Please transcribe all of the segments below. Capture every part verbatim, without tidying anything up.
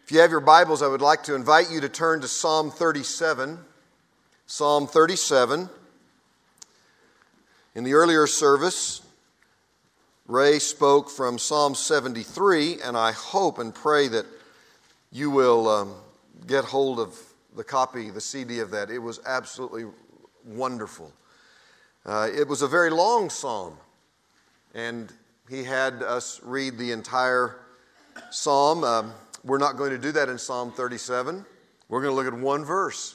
If you have your Bibles, I would like to invite you to turn to Psalm thirty-seven. Psalm thirty-seven. In the earlier service, Ray spoke from Psalm seventy-three, and I hope and pray that you will um, get hold of the copy, the C D of that. It was absolutely wonderful. Uh, it was a very long psalm, and he had us read the entire psalm. Um, we're not going to do that in Psalm thirty-seven. We're going to look at one verse,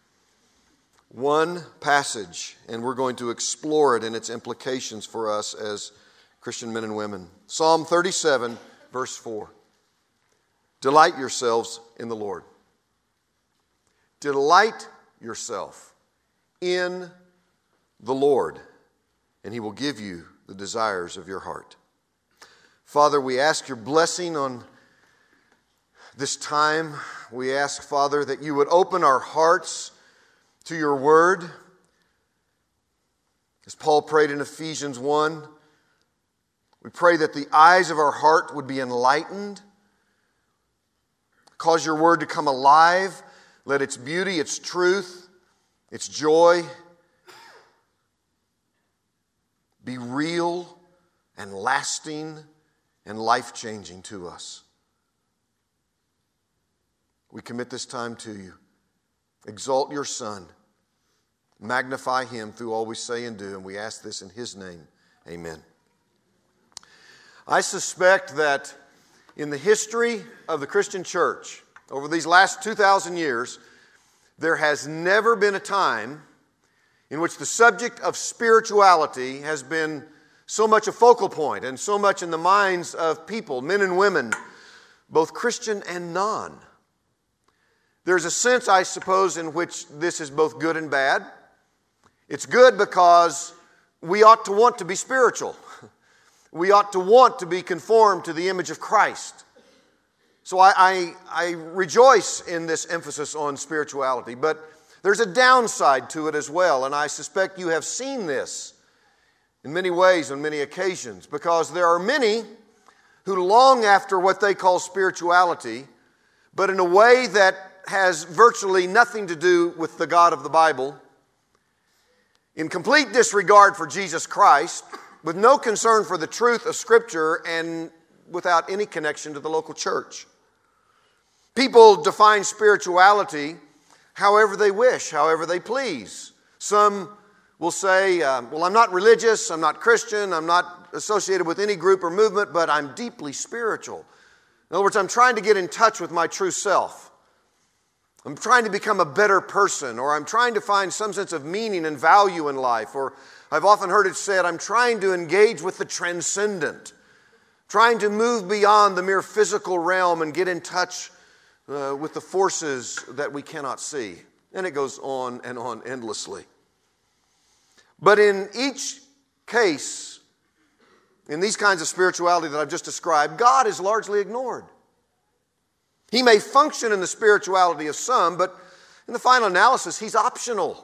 one passage, and we're going to explore it and its implications for us as Christian men and women. Psalm thirty-seven, verse four. Delight yourselves in the Lord. Delight yourself in the Lord, and He will give you the desires of your heart. Father, we ask your blessing on this time. We ask, Father, that you would open our hearts to your word. As Paul prayed in Ephesians one, we pray that the eyes of our heart would be enlightened. Cause your word to come alive. Let its beauty, its truth, its joy be real and lasting and life-changing to us. We commit this time to you. Exalt your Son. Magnify Him through all we say and do, and we ask this in His name. Amen. I suspect that in the history of the Christian church, over these last two thousand years, there has never been a time in which the subject of spirituality has been so much a focal point and so much in the minds of people, men and women, both Christian and non. There's a sense, I suppose, in which this is both good and bad. It's good because we ought to want to be spiritual. We ought to want to be conformed to the image of Christ. So I, I, I rejoice in this emphasis on spirituality, but there's a downside to it as well, and I suspect you have seen this in many ways on many occasions, because there are many who long after what they call spirituality, but in a way that has virtually nothing to do with the God of the Bible, in complete disregard for Jesus Christ, with no concern for the truth of Scripture, and without any connection to the local church. People define spirituality however they wish, however they please. Some will say, um, well, I'm not religious, I'm not Christian, I'm not associated with any group or movement, but I'm deeply spiritual. In other words, I'm trying to get in touch with my true self. I'm trying to become a better person, or I'm trying to find some sense of meaning and value in life, or I've often heard it said, I'm trying to engage with the transcendent, trying to move beyond the mere physical realm and get in touch uh, with the forces that we cannot see. And it goes on and on endlessly. But in each case, in these kinds of spirituality that I've just described, God is largely ignored. He may function in the spirituality of some, but in the final analysis, He's optional.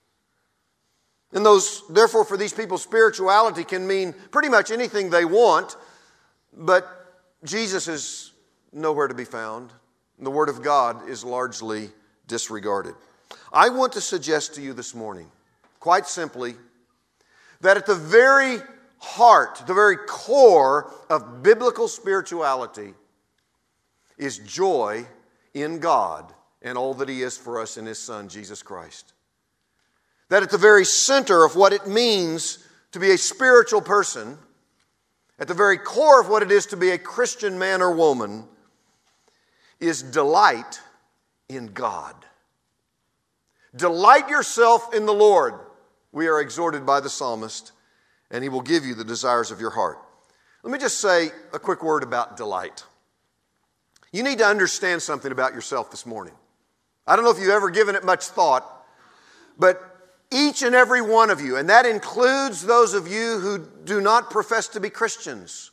And those, therefore, for these people, spirituality can mean pretty much anything they want, but Jesus is nowhere to be found. The Word of God is largely disregarded. I want to suggest to you this morning, quite simply, that at the very heart, the very core of biblical spirituality is joy in God and all that He is for us in His Son, Jesus Christ. That at the very center of what it means to be a spiritual person, at the very core of what it is to be a Christian man or woman, is delight in God. Delight yourself in the Lord, we are exhorted by the psalmist, and He will give you the desires of your heart. Let me just say a quick word about delight. You need to understand something about yourself this morning. I don't know if you've ever given it much thought, but each and every one of you, and that includes those of you who do not profess to be Christians,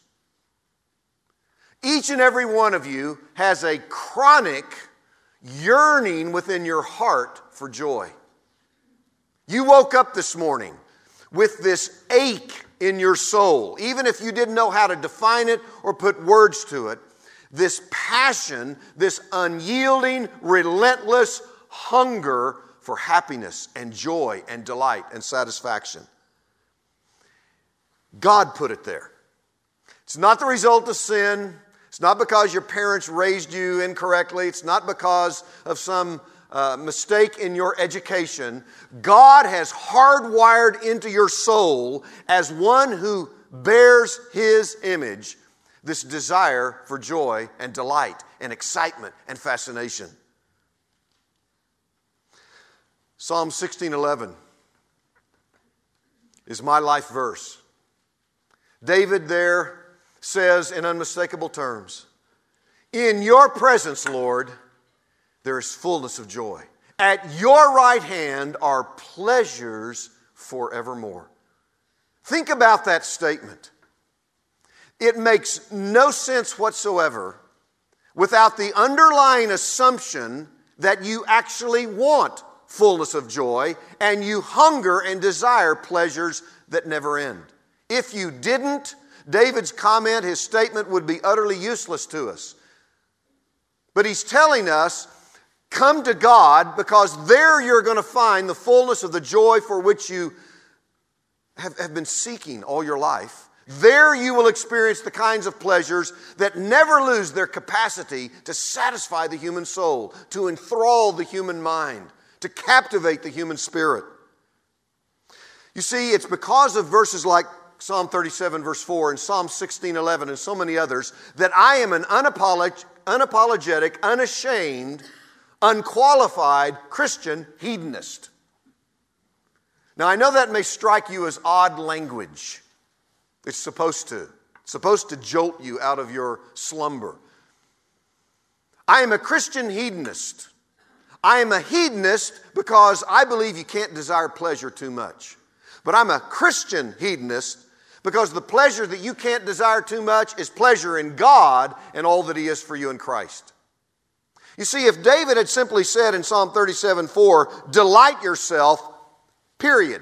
each and every one of you has a chronic yearning within your heart for joy. You woke up this morning with this ache in your soul, even if you didn't know how to define it or put words to it, this passion, this unyielding, relentless hunger for happiness and joy and delight and satisfaction. God put it there. It's not the result of sin. It's not because your parents raised you incorrectly. It's not because of some uh, mistake in your education. God has hardwired into your soul, as one who bears His image, this desire for joy and delight and excitement and fascination. Psalm sixteen eleven is my life verse. David there says in unmistakable terms, "In your presence, Lord, there is fullness of joy. At your right hand are pleasures forevermore." Think about that statement. It makes no sense whatsoever without the underlying assumption that you actually want fullness of joy and you hunger and desire pleasures that never end. If you didn't, David's comment, his statement would be utterly useless to us. But he's telling us, come to God, because there you're going to find the fullness of the joy for which you have, have been seeking all your life. There you will experience the kinds of pleasures that never lose their capacity to satisfy the human soul, to enthrall the human mind, to captivate the human spirit. You see, it's because of verses like Psalm thirty-seven verse four and Psalm sixteen eleven and so many others that I am an unapolog- unapologetic, unashamed, unqualified Christian hedonist. Now, I know that may strike you as odd language. It's supposed to. It's supposed to jolt you out of your slumber. I am a Christian hedonist. I am a hedonist because I believe you can't desire pleasure too much. But I'm a Christian hedonist because the pleasure that you can't desire too much is pleasure in God and all that He is for you in Christ. You see, if David had simply said in Psalm thirty-seven four, delight yourself, period,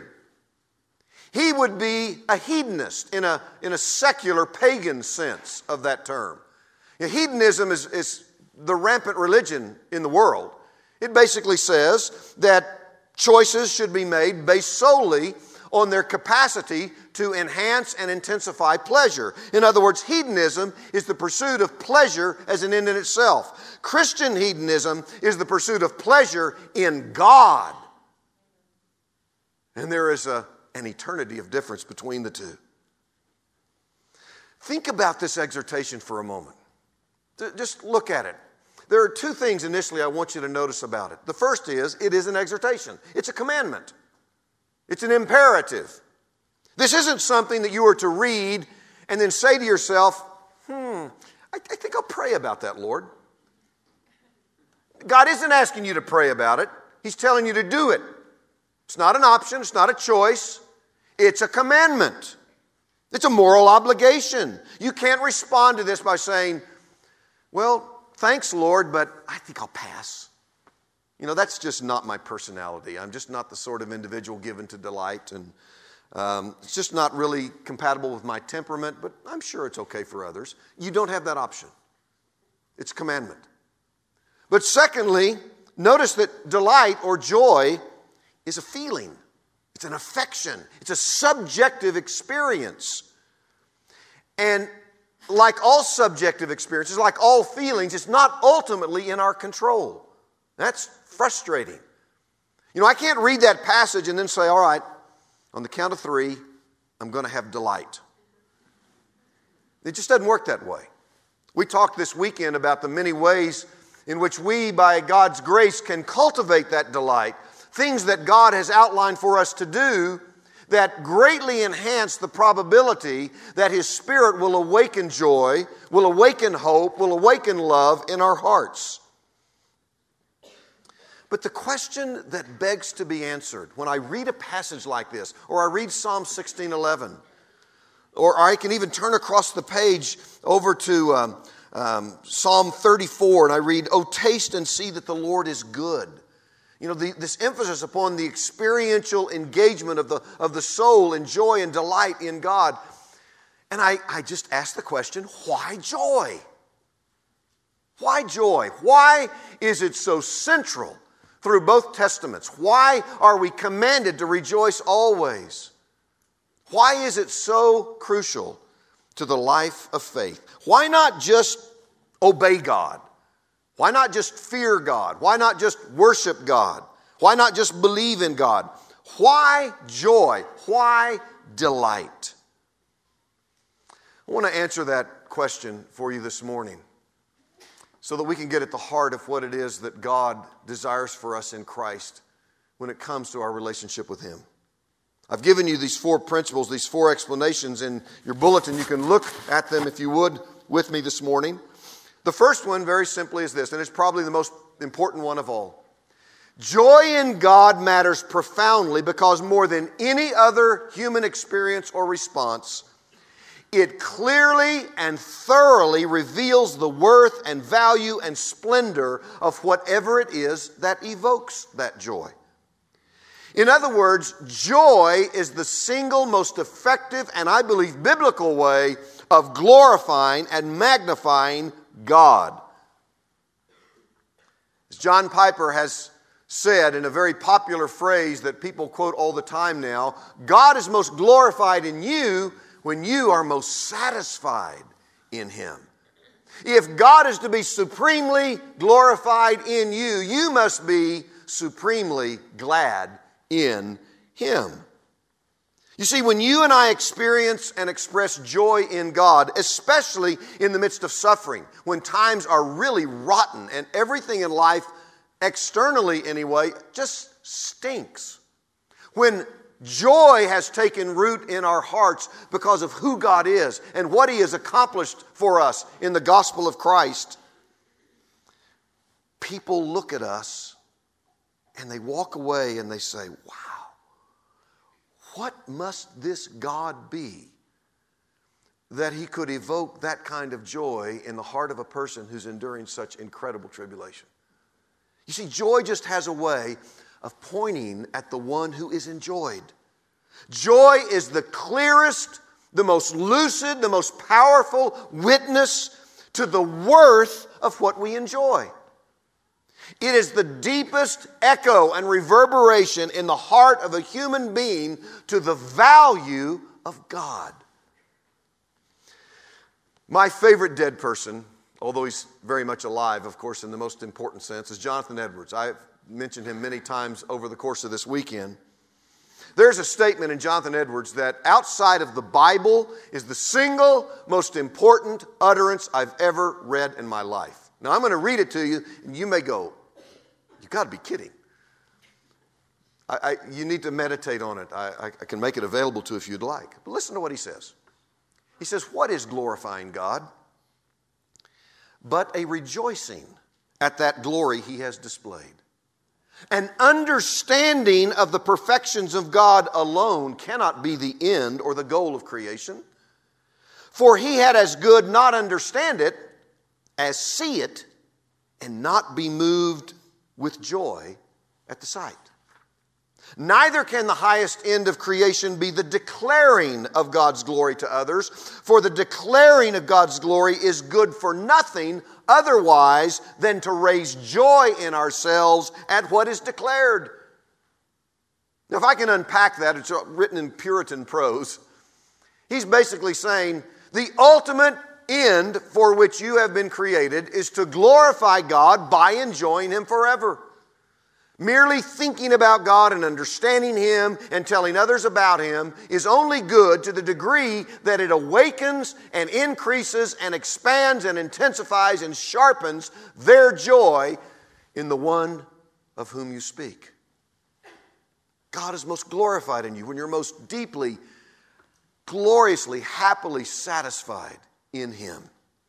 he would be a hedonist in a, in a secular pagan sense of that term. You know, hedonism is, is the rampant religion in the world. It basically says that choices should be made based solely on their capacity to enhance and intensify pleasure. In other words, hedonism is the pursuit of pleasure as an end in itself. Christian hedonism is the pursuit of pleasure in God. And there is a, an eternity of difference between the two. Think about this exhortation for a moment. Just look at it. There are two things initially I want you to notice about it. The first is, it is an exhortation. It's a commandment. It's an imperative. This isn't something that you are to read and then say to yourself, hmm, I, I think I'll pray about that, Lord. God isn't asking you to pray about it. He's telling you to do it. It's not an option. It's not a choice. It's a commandment. It's a moral obligation. You can't respond to this by saying, well, thanks, Lord, but I think I'll pass. You know, that's just not my personality. I'm just not the sort of individual given to delight, and um, it's just not really compatible with my temperament, but I'm sure it's okay for others. You don't have that option. It's a commandment. But secondly, notice that delight or joy is a feeling. It's an affection. It's a subjective experience. And like all subjective experiences, like all feelings, it's not ultimately in our control. That's frustrating. You know, I can't read that passage and then say, all right, on the count of three, I'm going to have delight. It just doesn't work that way. We talked this weekend about the many ways in which we, by God's grace, can cultivate that delight. Things that God has outlined for us to do that greatly enhance the probability that His Spirit will awaken joy, will awaken hope, will awaken love in our hearts. But the question that begs to be answered when I read a passage like this, or I read Psalm sixteen eleven, or I can even turn across the page over to um, um, Psalm thirty-four, and I read, "Oh, taste and see that the Lord is good." You know, the, this emphasis upon the experiential engagement of the, of the soul in joy and delight in God. And I, I just ask the question, why joy? Why joy? Why is it so central through both testaments? Why are we commanded to rejoice always? Why is it so crucial to the life of faith? Why not just obey God? Why not just fear God? Why not just worship God? Why not just believe in God? Why joy? Why delight? I want to answer that question for you this morning so that we can get at the heart of what it is that God desires for us in Christ when it comes to our relationship with Him. I've given you these four principles, these four explanations in your bulletin. You can look at them, if you would, with me this morning. The first one, very simply, is this, and it's probably the most important one of all. Joy in God matters profoundly because more than any other human experience or response, it clearly and thoroughly reveals the worth and value and splendor of whatever it is that evokes that joy. In other words, joy is the single most effective and I believe biblical way of glorifying and magnifying God. As John Piper has said in a very popular phrase that people quote all the time now, God is most glorified in you when you are most satisfied in Him. If God is to be supremely glorified in you, you must be supremely glad in Him. You see, when you and I experience and express joy in God, especially in the midst of suffering, when times are really rotten and everything in life, externally anyway, just stinks. When joy has taken root in our hearts because of who God is and what He has accomplished for us in the gospel of Christ, people look at us and they walk away and they say, wow, what must this God be that He could evoke that kind of joy in the heart of a person who's enduring such incredible tribulation? You see, joy just has a way of pointing at the one who is enjoyed. Joy is the clearest, the most lucid, the most powerful witness to the worth of what we enjoy. It is the deepest echo and reverberation in the heart of a human being to the value of God. My favorite dead person, although he's very much alive, of course, in the most important sense, is Jonathan Edwards. I've mentioned him many times over the course of this weekend. There's a statement in Jonathan Edwards that outside of the Bible is the single most important utterance I've ever read in my life. Now, I'm going to read it to you, and you may go, you've got to be kidding. I, I, you need to meditate on it. I, I, I can make it available to you if you'd like. But listen to what he says. He says, what is glorifying God but a rejoicing at that glory He has displayed? An understanding of the perfections of God alone cannot be the end or the goal of creation. For He had as good not understand it as see it and not be moved with joy at the sight. Neither can the highest end of creation be the declaring of God's glory to others, for the declaring of God's glory is good for nothing otherwise than to raise joy in ourselves at what is declared. Now, if I can unpack that, it's written in Puritan prose. He's basically saying the ultimate end for which you have been created is to glorify God by enjoying Him forever. Merely thinking about God and understanding Him and telling others about Him is only good to the degree that it awakens and increases and expands and intensifies and sharpens their joy in the one of whom you speak. God is most glorified in you when you're most deeply, gloriously, happily satisfied in Him.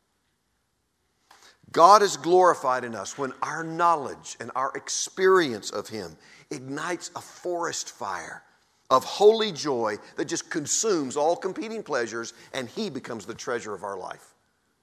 God is glorified in us when our knowledge and our experience of Him ignites a forest fire of holy joy that just consumes all competing pleasures, and He becomes the treasure of our life.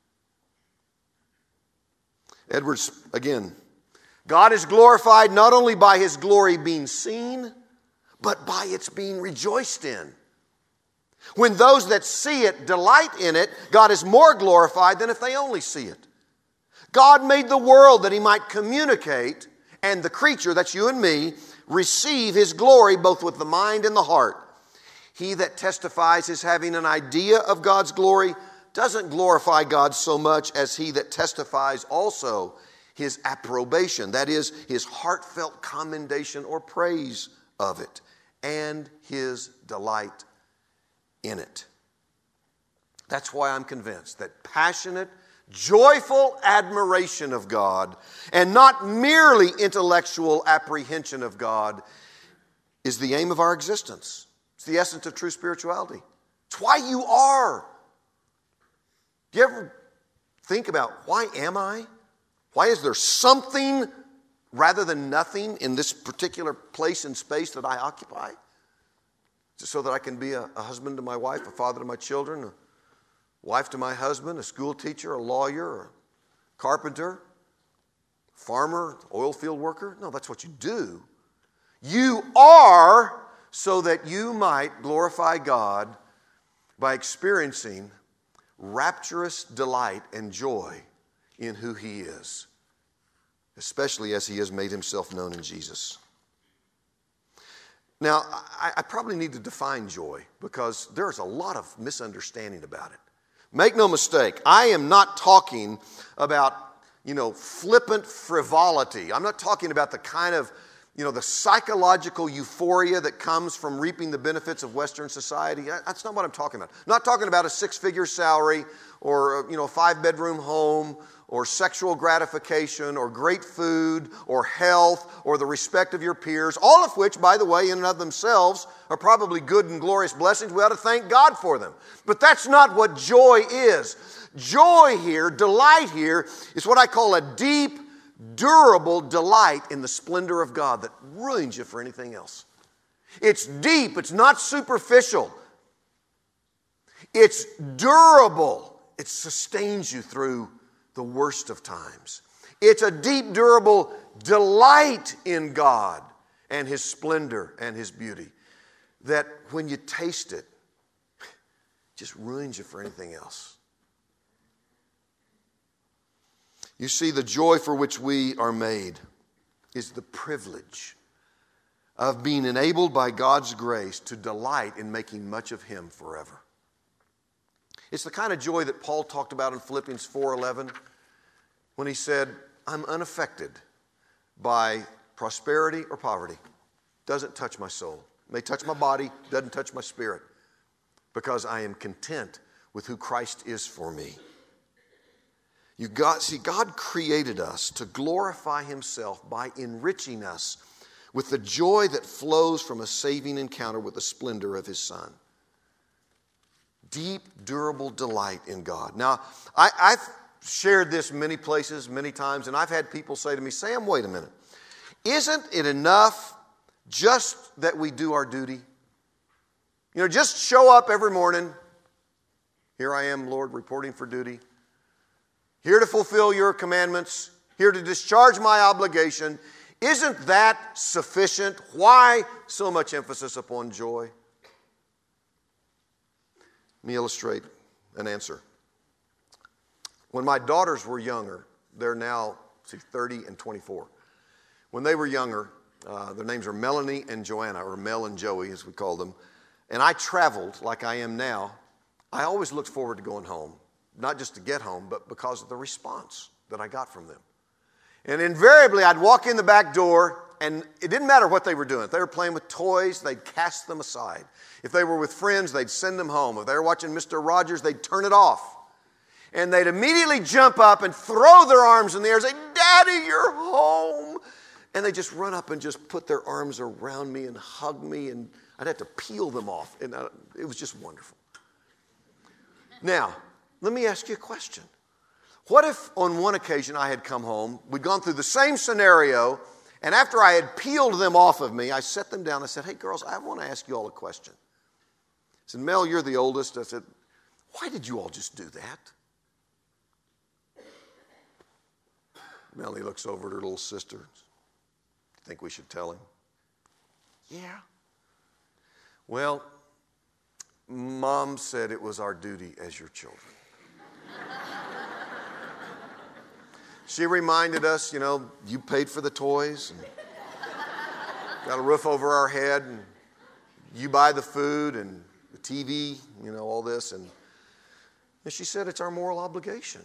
Edwards, again, God is glorified not only by His glory being seen, but by its being rejoiced in. When those that see it delight in it, God is more glorified than if they only see it. God made the world that he might communicate, and the creature, that's you and me, receive his glory both with the mind and the heart. He that testifies as having an idea of God's glory doesn't glorify God so much as he that testifies also his approbation, that is, his heartfelt commendation or praise of it, and his delight in it. That's why I'm convinced that passionate, joyful admiration of God and not merely intellectual apprehension of God is the aim of our existence. It's the essence of true spirituality. It's why you are. Do you ever think about, why am I? Why is there something rather than nothing in this particular place and space that I occupy? Just so that I can be a, a husband to my wife, a father to my children, a wife to my husband, a school teacher, a lawyer, a carpenter, farmer, oil field worker? No, that's what you do. You are so that you might glorify God by experiencing rapturous delight and joy in who he is, especially as he has made himself known in Jesus. Now, I, I probably need to define joy because there's a lot of misunderstanding about it. Make no mistake, I am not talking about, you know, flippant frivolity. I'm not talking about the kind of, you know, the psychological euphoria that comes from reaping the benefits of Western society. That's not what I'm talking about. I'm not talking about a six-figure salary or, you know, a five-bedroom home or sexual gratification or great food or health or the respect of your peers, all of which, by the way, in and of themselves are probably good and glorious blessings. We ought to thank God for them. But that's not what joy is. Joy here, delight here, is what I call a deep, durable delight in the splendor of God that ruins you for anything else. It's deep. It's not superficial. It's durable. It sustains you through the worst of times. It's a deep, durable delight in God and his splendor and his beauty that when you taste it, it just ruins you for anything else. You see, the joy for which we are made is the privilege of being enabled by God's grace to delight in making much of him forever. It's the kind of joy that Paul talked about in Philippians four eleven when he said, I'm unaffected by prosperity or poverty. Doesn't touch my soul. May touch my body, doesn't touch my spirit, because I am content with who Christ is for me. You got, see, God created us to glorify himself by enriching us with the joy that flows from a saving encounter with the splendor of his Son. Deep, durable delight in God. Now, I, I've shared this many places, many times, and I've had people say to me, Sam, wait a minute. Isn't it enough just that we do our duty? You know, just show up every morning. Here I am, Lord, reporting for duty. Here to fulfill your commandments. Here to discharge my obligation. Isn't that sufficient? Why so much emphasis upon joy? Let me illustrate an answer. When my daughters were younger, they're now see, thirty and twenty-four. When they were younger, uh, their names are Melanie and Joanna, or Mel and Joey as we call them, and I traveled like I am now. I always looked forward to going home, not just to get home, but because of the response that I got from them. And invariably, I'd walk in the back door, and it didn't matter what they were doing. If they were playing with toys, they'd cast them aside. If they were with friends, they'd send them home. If they were watching Mister Rogers, they'd turn it off. And they'd immediately jump up and throw their arms in the air and say, Daddy, you're home. And they just run up and just put their arms around me and hug me, and I'd have to peel them off. And it was just wonderful. Now, let me ask you a question. What if on one occasion I had come home, we'd gone through the same scenario, and after I had peeled them off of me, I set them down and said, hey, girls, I want to ask you all a question. I said, Mel, you're the oldest. I said, why did you all just do that? Melanie looks over at her little sister. Think we should tell him? Yeah. Well, Mom said it was our duty as your children. she reminded us, you know, you paid for the toys, and got a roof over our head, and you buy the food and the T V, you know, all this. And, and she said it's our moral obligation.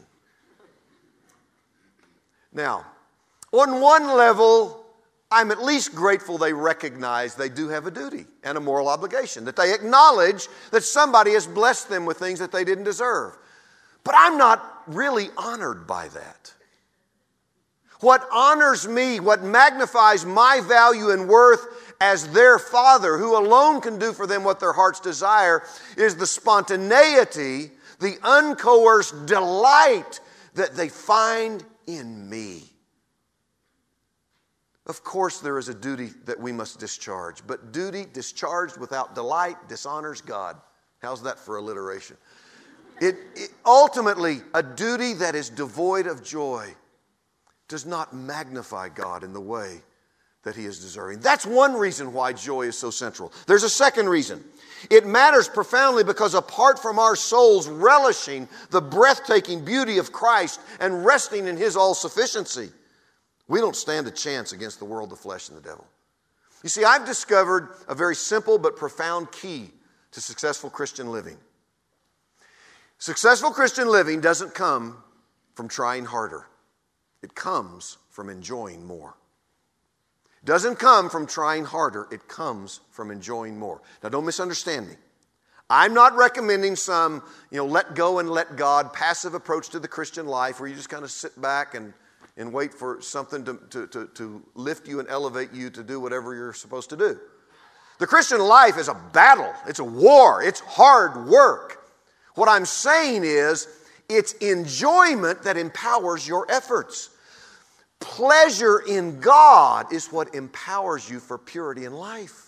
Now, on one level, I'm at least grateful they recognize they do have a duty and a moral obligation, that they acknowledge that somebody has blessed them with things that they didn't deserve. But I'm not really honored by that. What honors me, what magnifies my value and worth as their Father, who alone can do for them what their hearts desire, is the spontaneity, the uncoerced delight that they find in me. Of course, there is a duty that we must discharge, but duty discharged without delight dishonors God. How's that for alliteration? It, it ultimately, a duty that is devoid of joy does not magnify God in the way that He is deserving. That's one reason why joy is so central. There's a second reason. It matters profoundly because apart from our souls relishing the breathtaking beauty of Christ and resting in His all-sufficiency, we don't stand a chance against the world, the flesh, and the devil. You see, I've discovered a very simple but profound key to successful Christian living. Successful Christian living doesn't come from trying harder. It comes from enjoying more. It doesn't come from trying harder. It comes from enjoying more. Now, don't misunderstand me. I'm not recommending some, you know, let go and let God passive approach to the Christian life where you just kind of sit back and, and wait for something to, to, to, to lift you and elevate you to do whatever you're supposed to do. The Christian life is a battle. It's a war. It's hard work. What I'm saying is it's enjoyment that empowers your efforts. Pleasure in God is what empowers you for purity in life.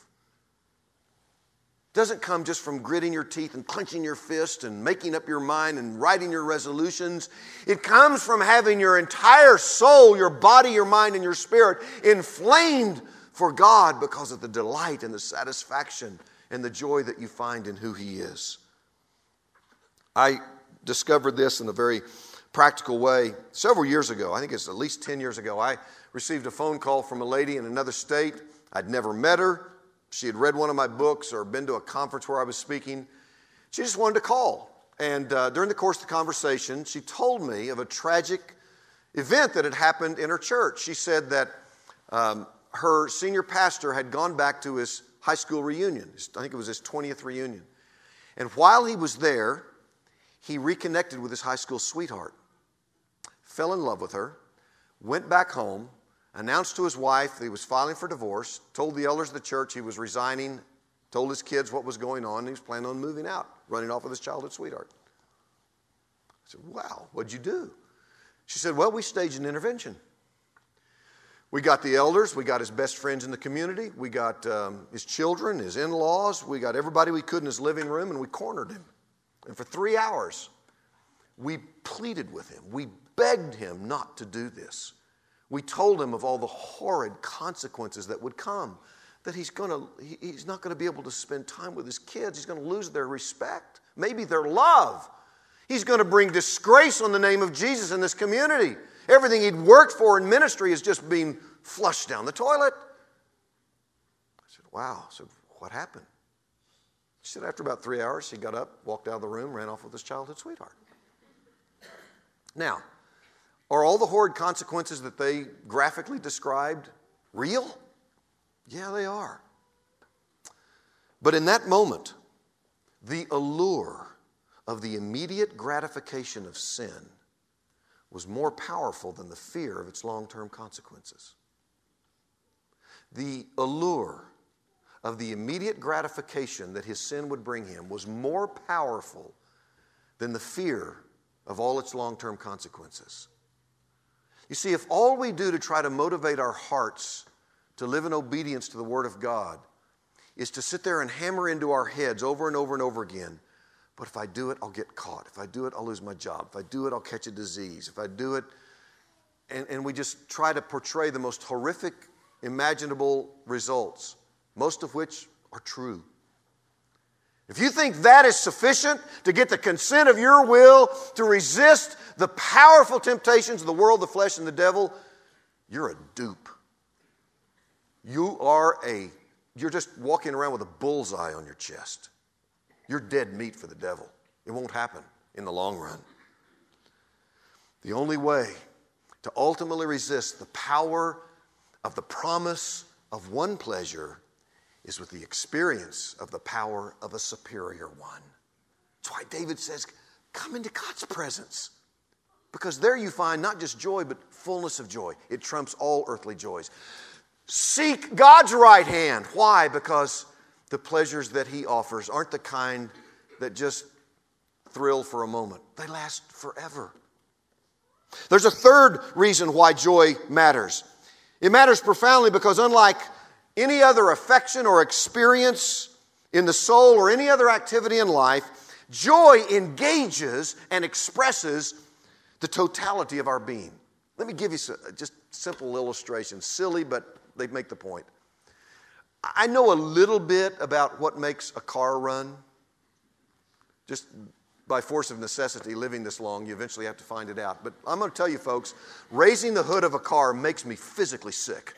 It doesn't come just from gritting your teeth and clenching your fist and making up your mind and writing your resolutions. It comes from having your entire soul, your body, your mind, and your spirit inflamed for God because of the delight and the satisfaction and the joy that you find in who He is. I discovered this in a very practical way several years ago. I think it's at least ten years ago. I received a phone call from a lady in another state. I'd never met her. She had read one of my books or been to a conference where I was speaking. She just wanted to call. And uh, during the course of the conversation, she told me of a tragic event that had happened in her church. She said that um, her senior pastor had gone back to his high school reunion. I think it was his twentieth reunion. And while he was there, he reconnected with his high school sweetheart, fell in love with her, went back home, announced to his wife that he was filing for divorce, told the elders of the church he was resigning, told his kids what was going on, and he was planning on moving out, running off with his childhood sweetheart. I said, wow, what'd you do? She said, well, we staged an intervention. We got the elders, we got his best friends in the community, we got um, his children, his in-laws, we got everybody we could in his living room, and we cornered him. And for three hours, we pleaded with him. We begged him not to do this. We told him of all the horrid consequences that would come, that he's going to, he's not going to be able to spend time with his kids. He's going to lose their respect, maybe their love. He's going to bring disgrace on the name of Jesus in this community. Everything he'd worked for in ministry is just being flushed down the toilet. I said, wow. I said, what happened? She said after about three hours, he got up, walked out of the room, ran off with his childhood sweetheart. Now, are all the horrid consequences that they graphically described real? Yeah, they are. But in that moment, the allure of the immediate gratification of sin was more powerful than the fear of its long-term consequences. The allure of the immediate gratification that his sin would bring him was more powerful than the fear of all its long-term consequences. You see, if all we do to try to motivate our hearts to live in obedience to the Word of God is to sit there and hammer into our heads over and over and over again, but if I do it, I'll get caught. If I do it, I'll lose my job. If I do it, I'll catch a disease. If I do it, and, and we just try to portray the most horrific imaginable results, most of which are true, If you think that is sufficient to get the consent of your will to resist the powerful temptations of the world, the flesh, and the devil, you're a dupe. You are a, you're just walking around with a bullseye on your chest. You're dead meat for the devil. It won't happen in the long run. The only way to ultimately resist the power of the promise of one pleasure is with the experience of the power of a superior one. That's why David says, come into God's presence. Because there you find not just joy, but fullness of joy. It trumps all earthly joys. Seek God's right hand. Why? Because the pleasures that He offers aren't the kind that just thrill for a moment. They last forever. There's a third reason why joy matters. It matters profoundly because unlike any other affection or experience in the soul or any other activity in life, joy engages and expresses the totality of our being. Let me give you some, just simple illustrations. Silly, but they make the point. I know a little bit about what makes a car run. Just by force of necessity, living this long, you eventually have to find it out. But I'm going to tell you, folks, raising the hood of a car makes me physically sick.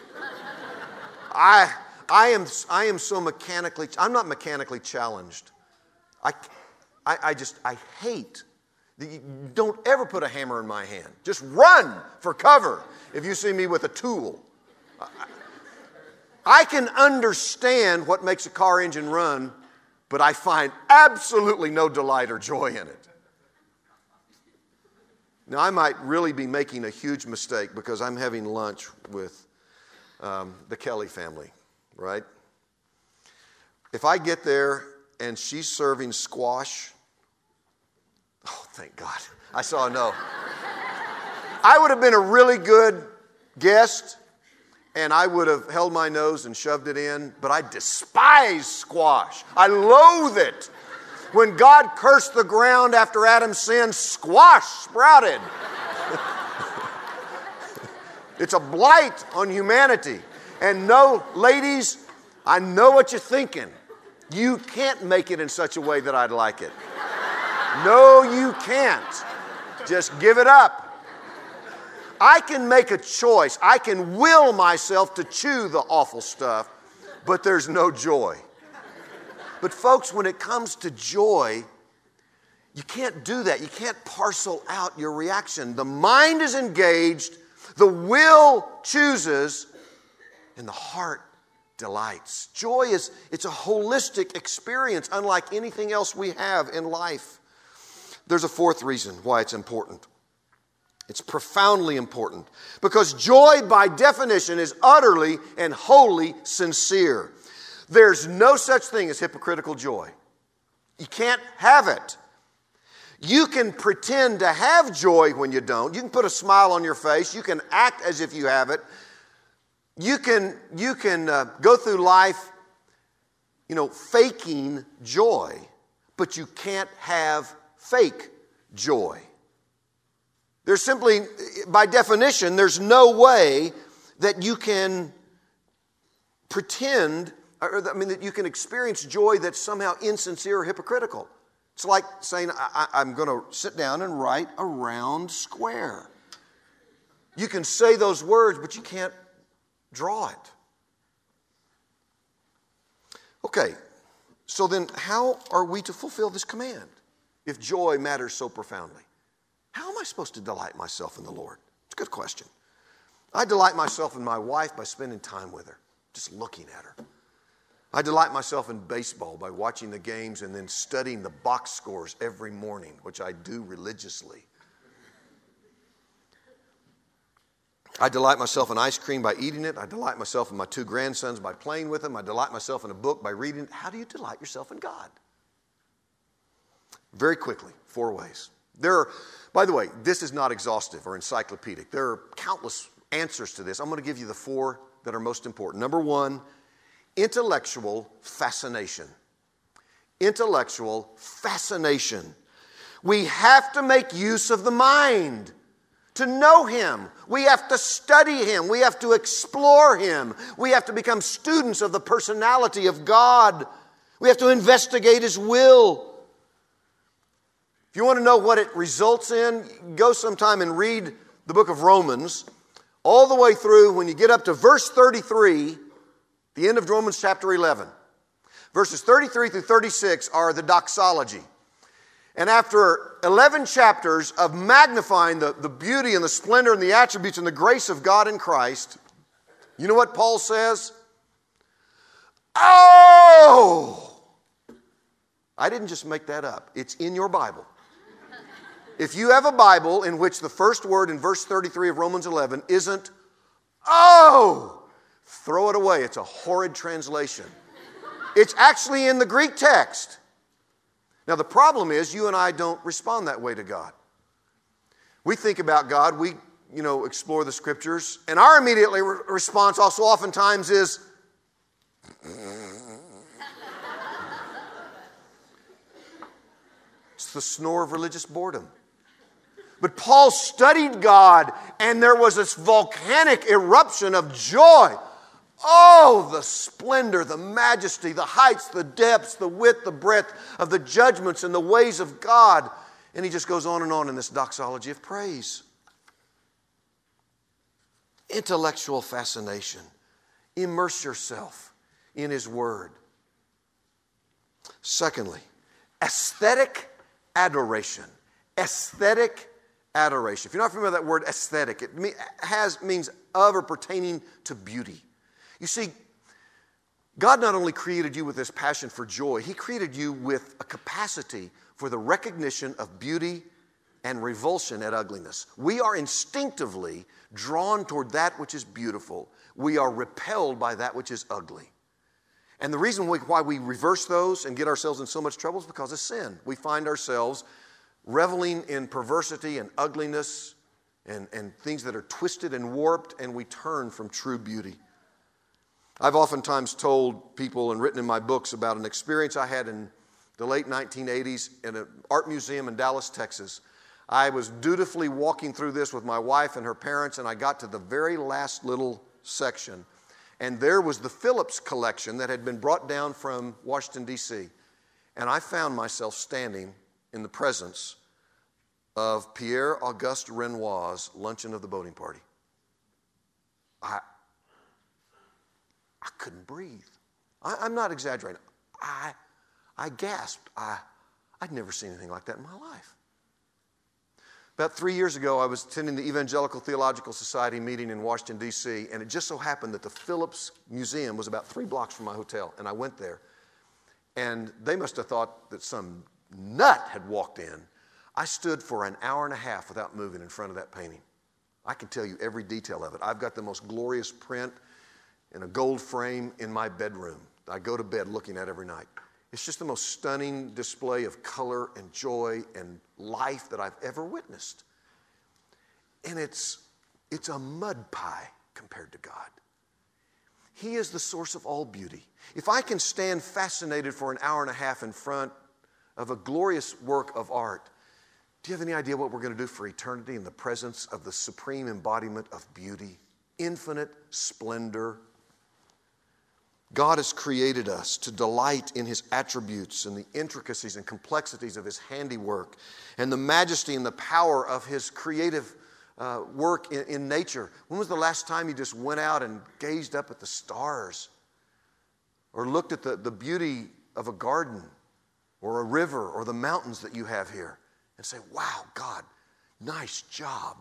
I, I, am, I am so mechanically, I'm not mechanically challenged. I, I, I just, I hate, don't ever put a hammer in my hand. Just run for cover if you see me with a tool. I, I can understand what makes a car engine run, but I find absolutely no delight or joy in it. Now, I might really be making a huge mistake because I'm having lunch with um, the Kelly family, right? If I get there and she's serving squash, oh, thank God. I saw a no. I would have been a really good guest, and I would have held my nose and shoved it in, but I despise squash. I loathe it. When God cursed the ground after Adam sinned, squash sprouted. It's a blight on humanity. And no, ladies, I know what you're thinking. You can't make it in such a way that I'd like it. No, you can't. Just give it up. I can make a choice. I can will myself to chew the awful stuff, but there's no joy. But folks, when it comes to joy, you can't do that. You can't parcel out your reaction. The mind is engaged, the will chooses, and the heart delights. Joy is, it's a holistic experience, unlike anything else we have in life. There's a fourth reason why it's important. It's profoundly important because joy, by definition, is utterly and wholly sincere. There's no such thing as hypocritical joy. You can't have it. You can pretend to have joy when you don't. You can put a smile on your face. You can act as if you have it. You can, you can uh, go through life, you know, faking joy, but you can't have fake joy. There's simply, by definition, there's no way that you can pretend, or I mean, that you can experience joy that's somehow insincere or hypocritical. It's like saying, I, I'm going to sit down and write a round square. You can say those words, but you can't draw it. Okay, so then how are we to fulfill this command if joy matters so profoundly? How am I supposed to delight myself in the Lord? It's a good question. I delight myself in my wife by spending time with her, just looking at her. I delight myself in baseball by watching the games and then studying the box scores every morning, which I do religiously. I delight myself in ice cream by eating it. I delight myself in my two grandsons by playing with them. I delight myself in a book by reading it. How do you delight yourself in God? Very quickly, four ways. There are, by the way, this is not exhaustive or encyclopedic. There are countless answers to this. I'm going to give you the four that are most important. Number one, intellectual fascination. Intellectual fascination. We have to make use of the mind to know Him. We have to study Him. We have to explore Him. We have to become students of the personality of God. We have to investigate His will. If you want to know what it results in, go sometime and read the book of Romans all the way through. When you get up to verse thirty-three, the end of Romans chapter eleven, verses thirty-three through thirty-six are the doxology. And after eleven chapters of magnifying the, the beauty and the splendor and the attributes and the grace of God in Christ, you know what Paul says? Oh! I didn't just make that up. It's in your Bible. If you have a Bible in which the first word in verse thirty-three of Romans eleven isn't, oh, throw it away. It's a horrid translation. It's actually in the Greek text. Now, the problem is you and I don't respond that way to God. We think about God, we, you know, explore the Scriptures, and our immediate re- response also oftentimes is, it's the snore of religious boredom. But Paul studied God, and there was this volcanic eruption of joy. Oh, the splendor, the majesty, the heights, the depths, the width, the breadth of the judgments and the ways of God. And he just goes on and on in this doxology of praise. Intellectual fascination. Immerse yourself in His Word. Secondly, aesthetic adoration. Aesthetic adoration. If you're not familiar with that word aesthetic, it has means of or pertaining to beauty. You see, God not only created you with this passion for joy, He created you with a capacity for the recognition of beauty and revulsion at ugliness. We are instinctively drawn toward that which is beautiful. We are repelled by that which is ugly. And the reason why we reverse those and get ourselves in so much trouble is because of sin. We find ourselves reveling in perversity and ugliness and, and things that are twisted and warped, and we turn from true beauty. I've oftentimes told people and written in my books about an experience I had in the late nineteen eighties in an art museum in Dallas, Texas. I was dutifully walking through this with my wife and her parents, and I got to the very last little section. And there was the Phillips collection that had been brought down from Washington, D C And I found myself standing in the presence of Pierre-Auguste Renoir's Luncheon of the Boating Party. I, I couldn't breathe. I, I'm not exaggerating. I, I gasped. I, I'd never seen anything like that in my life. About three years ago, I was attending the Evangelical Theological Society meeting in Washington, D C, and it just so happened that the Phillips Museum was about three blocks from my hotel, and I went there. And they must have thought that some nut had walked in. I stood for an hour and a half without moving in front of that painting. I can tell you every detail of it. I've got the most glorious print in a gold frame in my bedroom. I go to bed looking at every night. It's just the most stunning display of color and joy and life that I've ever witnessed. And it's, it's a mud pie compared to God. He is the source of all beauty. If I can stand fascinated for an hour and a half in front of a glorious work of art, do you have any idea what we're going to do for eternity in the presence of the supreme embodiment of beauty, infinite splendor? God has created us to delight in His attributes and the intricacies and complexities of His handiwork and the majesty and the power of His creative uh, work in, in nature. When was the last time you just went out and gazed up at the stars or looked at the, the beauty of a garden or a river or the mountains that you have here and say, wow, God, nice job.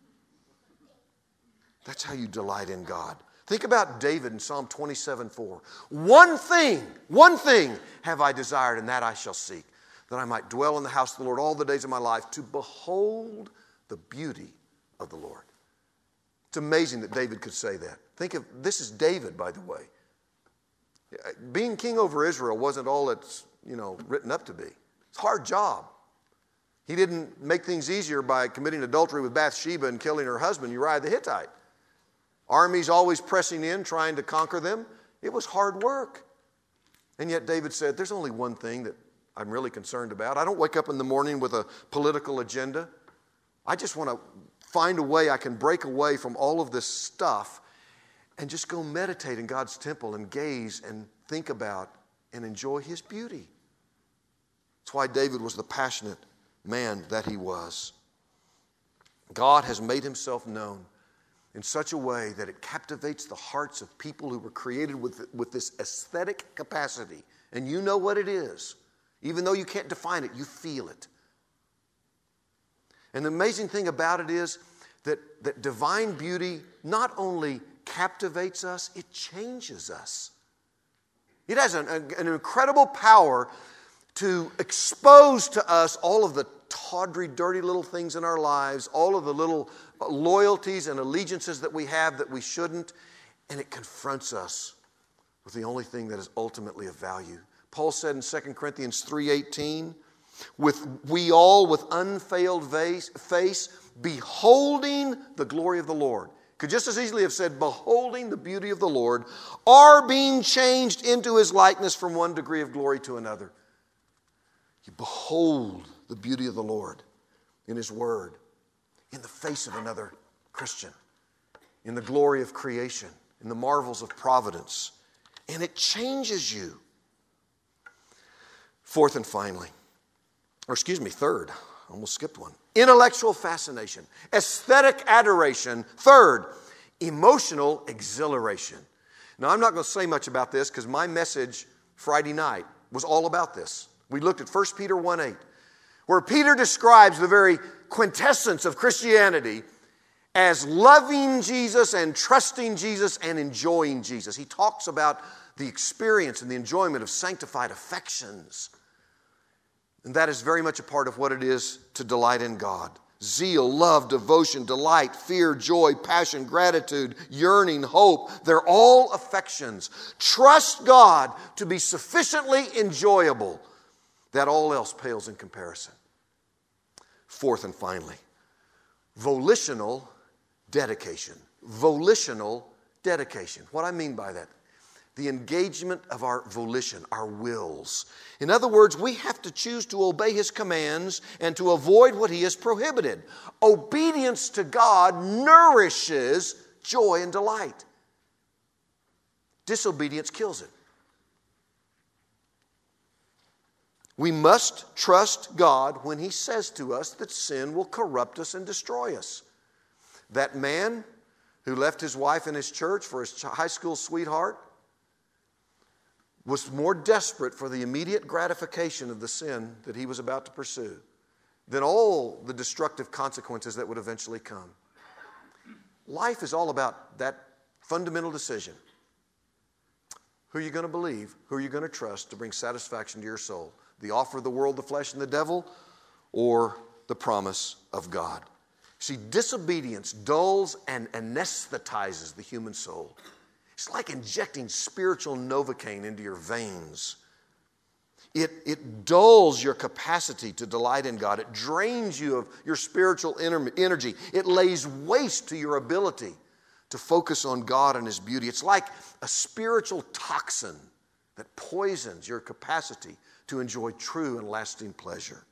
That's how you delight in God. Think about David in Psalm twenty-seven four. One thing, one thing have I desired, and that I shall seek, that I might dwell in the house of the Lord all the days of my life, to behold the beauty of the Lord. It's amazing that David could say that. Think of, this is David, by the way. Being king over Israel wasn't all it's, you know, written up to be. It's a hard job. He didn't make things easier by committing adultery with Bathsheba and killing her husband, Uriah the Hittite. Armies always pressing in, trying to conquer them. It was hard work. And yet David said, there's only one thing that I'm really concerned about. I don't wake up in the morning with a political agenda. I just want to find a way I can break away from all of this stuff and just go meditate in God's temple and gaze and think about and enjoy His beauty. That's why David was the passionate man that he was. God has made Himself known in such a way that it captivates the hearts of people who were created with, with this aesthetic capacity. And you know what it is. Even though you can't define it, you feel it. And the amazing thing about it is that, that divine beauty not only captivates us, it changes us. It has an, an incredible power to expose to us all of the tawdry, dirty little things in our lives, all of the little loyalties and allegiances that we have that we shouldn't, and it confronts us with the only thing that is ultimately of value. Paul said in Second Corinthians three eighteen, with we all with unveiled face, beholding the glory of the Lord. Could just as easily have said, beholding the beauty of the Lord, are being changed into His likeness from one degree of glory to another. You behold the beauty of the Lord in His Word, in the face of another Christian, in the glory of creation, in the marvels of providence. And it changes you. Fourth and finally, or excuse me, third, I almost skipped one. Intellectual fascination, aesthetic adoration. Third, emotional exhilaration. Now, I'm not going to say much about this because my message Friday night was all about this. We looked at First Peter one eight, where Peter describes the very quintessence of Christianity as loving Jesus and trusting Jesus and enjoying Jesus. He talks about the experience and the enjoyment of sanctified affections. And that is very much a part of what it is to delight in God. Zeal, love, devotion, delight, fear, joy, passion, gratitude, yearning, hope. They're all affections. Trust God to be sufficiently enjoyable that all else pales in comparison. Fourth and finally, volitional dedication. Volitional dedication. What I mean by that? The engagement of our volition, our wills. In other words, we have to choose to obey His commands and to avoid what He has prohibited. Obedience to God nourishes joy and delight. Disobedience kills it. We must trust God when He says to us that sin will corrupt us and destroy us. That man who left his wife and his church for his high school sweetheart was more desperate for the immediate gratification of the sin that he was about to pursue than all the destructive consequences that would eventually come. Life is all about that fundamental decision. Who are you going to believe? Who are you going to trust to bring satisfaction to your soul? The offer of the world, the flesh, and the devil, or the promise of God? See, disobedience dulls and anesthetizes the human soul. It's like injecting spiritual Novocaine into your veins. It, it dulls your capacity to delight in God. It drains you of your spiritual energy. It lays waste to your ability to focus on God and His beauty. It's like a spiritual toxin that poisons your capacity to enjoy true and lasting pleasure.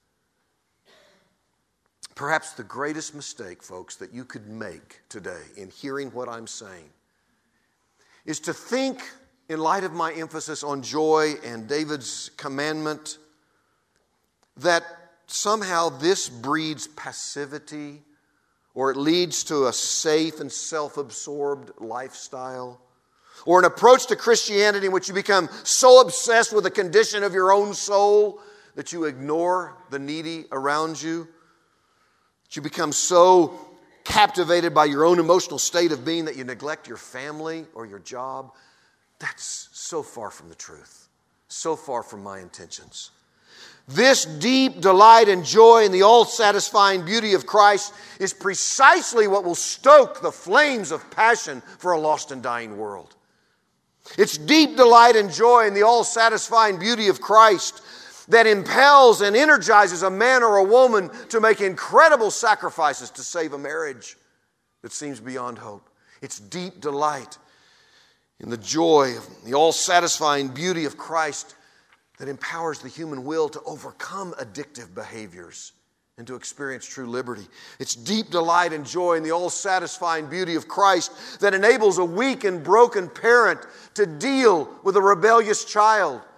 Perhaps the greatest mistake, folks, that you could make today in hearing what I'm saying is to think, in light of my emphasis on joy and David's commandment, that somehow this breeds passivity or it leads to a safe and self-absorbed lifestyle, or an approach to Christianity in which you become so obsessed with the condition of your own soul that you ignore the needy around you, that you become so captivated by your own emotional state of being that you neglect your family or your job. That's so far from the truth, so far from my intentions. This deep delight and joy in the all-satisfying beauty of Christ is precisely what will stoke the flames of passion for a lost and dying world. It's deep delight and joy in the all-satisfying beauty of Christ that impels and energizes a man or a woman to make incredible sacrifices to save a marriage that seems beyond hope. It's deep delight in the joy of the all-satisfying beauty of Christ that empowers the human will to overcome addictive behaviors and to experience true liberty. It's deep delight and joy in the all-satisfying beauty of Christ that enables a weak and broken parent to deal with a rebellious child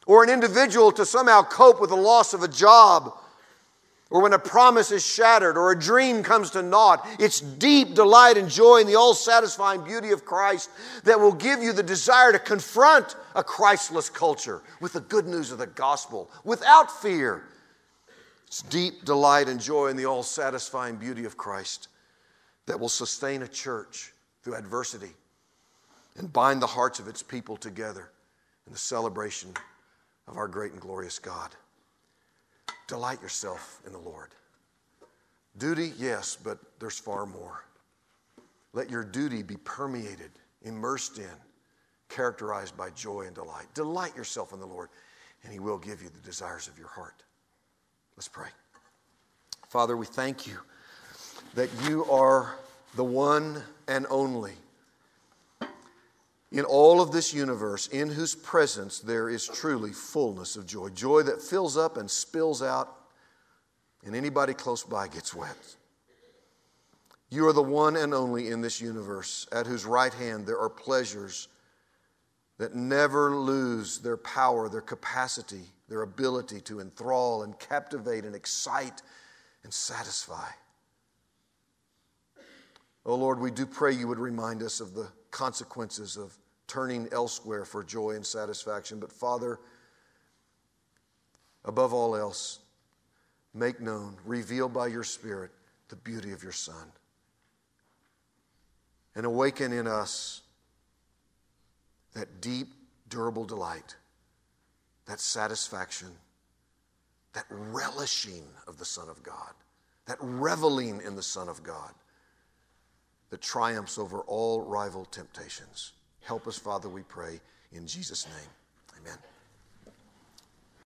or an individual to somehow cope with the loss of a job, or when a promise is shattered, or a dream comes to naught. It's deep delight and joy in the all-satisfying beauty of Christ that will give you the desire to confront a Christless culture with the good news of the gospel without fear. It's deep delight and joy in the all-satisfying beauty of Christ that will sustain a church through adversity and bind the hearts of its people together in the celebration of our great and glorious God. Delight yourself in the Lord. Duty, yes, but there's far more. Let your duty be permeated, immersed in, characterized by joy and delight. Delight yourself in the Lord, and He will give you the desires of your heart. Let's pray. Father, we thank you that you are the one and only in all of this universe, in whose presence there is truly fullness of joy. Joy that fills up and spills out, and anybody close by gets wet. You are the one and only in this universe, at whose right hand there are pleasures that never lose their power, their capacity, their ability to enthrall and captivate and excite and satisfy. Oh Lord, we do pray you would remind us of the consequences of turning elsewhere for joy and satisfaction. But Father, above all else, make known, reveal by your Spirit the beauty of your Son. And awaken in us that deep, durable delight, that satisfaction, that relishing of the Son of God, that reveling in the Son of God that triumphs over all rival temptations. Help us, Father, we pray, in Jesus' name. Amen.